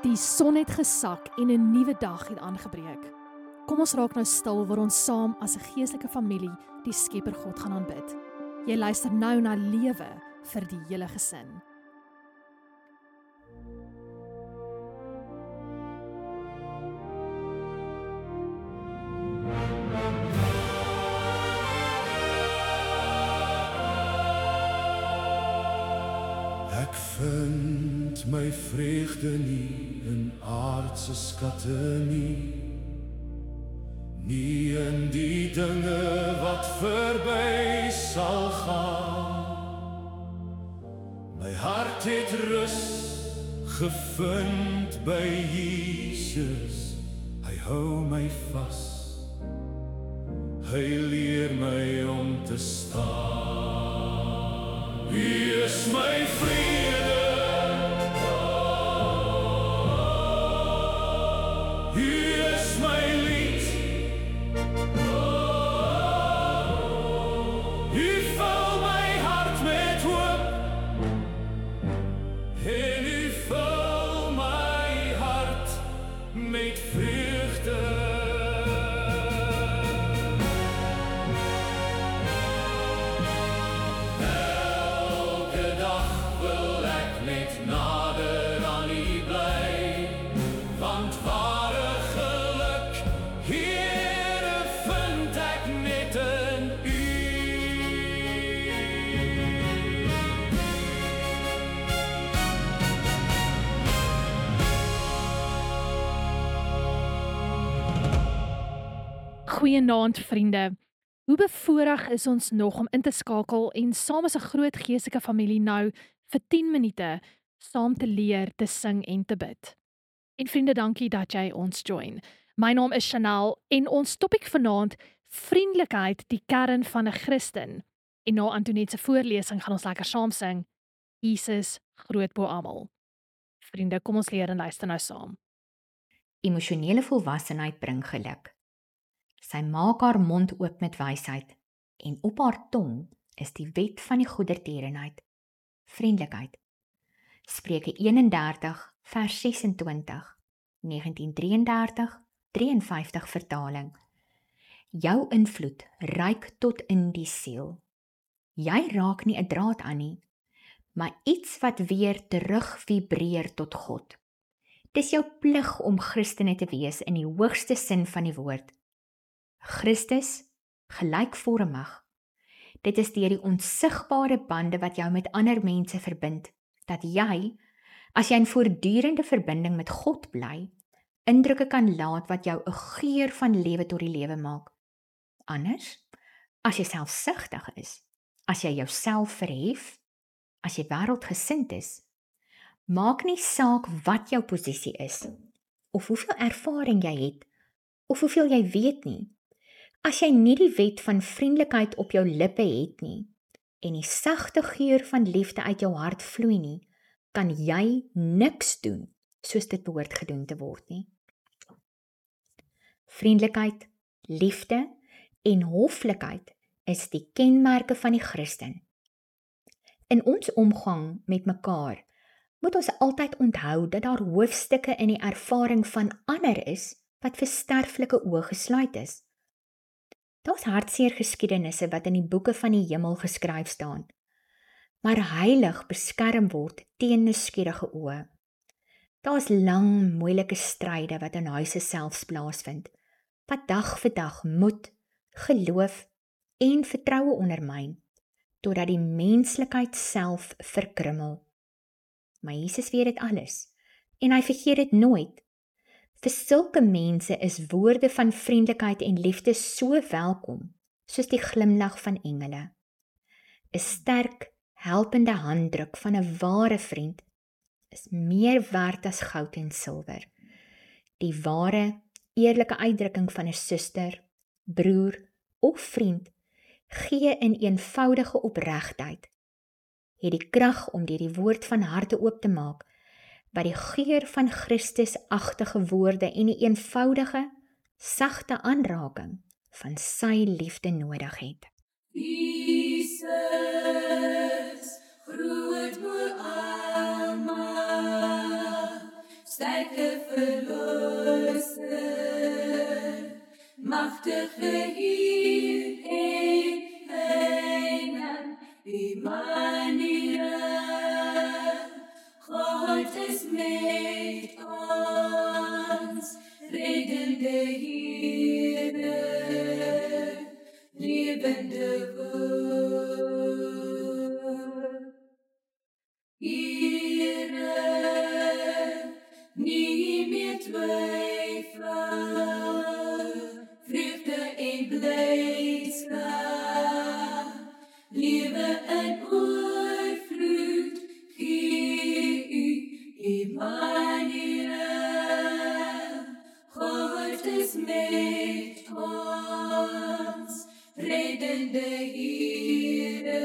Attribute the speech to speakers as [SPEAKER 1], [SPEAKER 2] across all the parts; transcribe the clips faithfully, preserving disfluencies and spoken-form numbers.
[SPEAKER 1] Die son het gesak en 'n nuwe dag het aangebreek. Kom ons raak nou stil waar ons saam as 'n geestelike familie die Skepper God gaan aanbid. Jy luister nou na Lewe vir die hele gesin.
[SPEAKER 2] Ek vind my vreugde nie in aardse skatte nie, nie in die dinge wat verby sal gaan. My hart het rus gevind by Jesus, hy hou my vas, hy leer my om te staan. Wie is my vrede? Wie is my lied? U vul my hart met hoop en u vul my hart met vreugde.
[SPEAKER 1] Goeienaand vriende. Hoe bevoorreg is ons nog om in te skakel en saam as 'n groot geestelike familie nou vir tien minute saam te leer, te sing en te bid. En vriende, dankie dat jy ons join. My naam is Chanel en ons topik vanaand, vriendelikheid, die kern van 'n Christen. En na Antoinette se voorlesing gaan ons lekker saam sing, Jesus groot bo almal. Vriende, kom ons leer en luister nou saam.
[SPEAKER 3] Emosionele volwassenheid bring geluk. Sy maak haar mond oop met wysheid, en op haar tong is die wet van die goedertierenheid, vriendelikheid. Spreuke een en dertig vers ses en twintig, negentien drie en dertig, drie en vyftig vertaling. Jou invloed reik tot in die siel. Jy raak nie 'n draad aan nie, maar iets wat weer terug vibreer tot God. Dis jou plig om Christene te wees in die hoogste sin van die woord. Christus, gelykvormig. Dit is deur die onsigbare bande wat jou met ander mense verbind, dat jy, as jy in voortdurende verbinding met God bly, indrukke kan laat wat jou 'n geur van lewe tot die lewe maak. Anders, as jy selfsugtig is, as jy jouself verhef, as jy wêreldgesind is, maak nie saak wat jou posisie is, of hoeveel ervaring jy het, of hoeveel jy weet nie. As jy nie die wet van vriendelikheid op jou lippe het nie, en die sagte geur van liefde uit jou hart vloei nie, kan jy niks doen, soos dit behoort gedoen te word nie. Vriendelikheid, liefde en hoflikheid is die kenmerke van die Christen. In ons omgang met mekaar, moet ons altyd onthou dat daar hoofstukke in die ervaring van ander is, wat vir sterflike oë gesluit is. Daar's hartseer geskiedenisse wat in die boeke van die hemel geskryf staan, maar heilig beskerm word teen nuuskierige oë. Daar's lang, moeilike stryde wat in huise selfs plaasvind, wat dag vir dag moed, geloof en vertroue ondermyn, totdat die menslikheid self verkrummel. Maar Jesus weet dit alles, en hy vergeet dit nooit. Vir sulke mense is woorde van vriendelikheid en liefde so welkom, soos die glimlag van engele. 'n Sterk, helpende handdruk van 'n ware vriend is meer werd as goud en silwer. Die ware, eerlike uitdrukking van 'n suster, broer of vriend gee in eenvoudige opregtheid, het die krag om deur die woord van harte oop te maak, wat die geur van Christus-agtige woorde en die eenvoudige, sagte aanraking van sy liefde nodig het.
[SPEAKER 4] Jesus, groot bo almal, sterke Verlosser, machtige Heer en Heiland, Immanuel, God is met ons, reddende Heere, lewende woord. Heere, nie meer twyfel, vreugde en blydskap, lewe in oorvloed, gee u Immanuel, God is met ons, reddende Heere,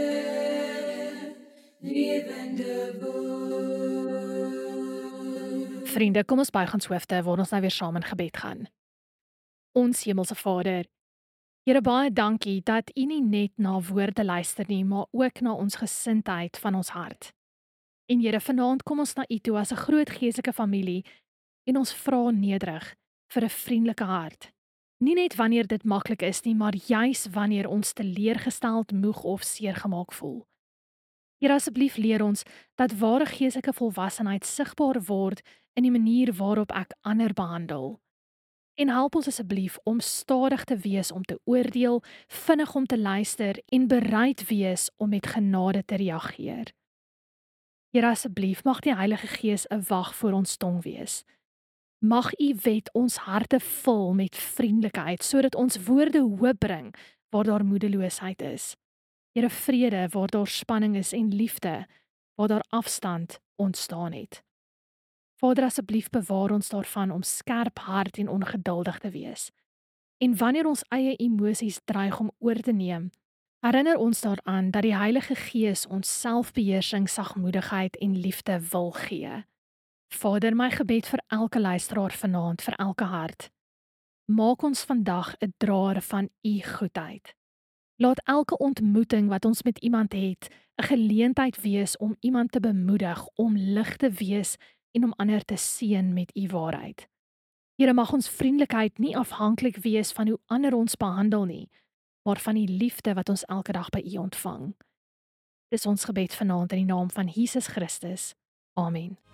[SPEAKER 4] lewende woord.
[SPEAKER 1] Vriende, kom ons buig ons hoofde waar ons nou weer saam in gebed gaan. Ons Hemelse Vader, Here, baie dankie dat U nie net na woorde luister nie, maar ook na ons gesindheid van ons hart. En Here, vanaand kom ons na U toe as 'n groot geestelike familie en ons vra nederig vir 'n vriendelike hart. Nie net wanneer dit maklik is nie, maar juis wanneer ons teleurgesteld, moeg of seergemaak voel. Here, asseblief leer ons dat ware geestelike volwassenheid sigbaar word in die manier waarop ek ander behandel. En help ons asseblief om stadig te wees om te oordeel, vinnig om te luister en bereid wees om met genade te reageer. Here, asseblief mag die Heilige Gees 'n wag voor ons tong wees. Mag U wet ons harte vul met vriendelikheid, sodat ons woorde hoop bring waar daar moedeloosheid is. Here, vrede waar daar spanning is en liefde waar daar afstand ontstaan het. Vader, asseblief bewaar ons daarvan om skerp hart en ongeduldig te wees. En wanneer ons eie emosies dreig om oor te neem, herinner ons daaraan dat die Heilige Gees ons selfbeheersing, sagmoedigheid en liefde wil gee. Vader, my gebed vir elke luisteraar vanaand, vir elke hart. Maak ons vandag 'n draer van U goedheid. Laat elke ontmoeting wat ons met iemand het, 'n geleentheid wees om iemand te bemoedig, om lig te wees en om ander te seën met U waarheid. Here, mag ons vriendelikheid nie afhanklik wees van hoe ander ons behandel nie, maar van die liefde wat ons elke dag by U ontvang. Dis ons gebed vanaand in die naam van Jesus Christus. Amen.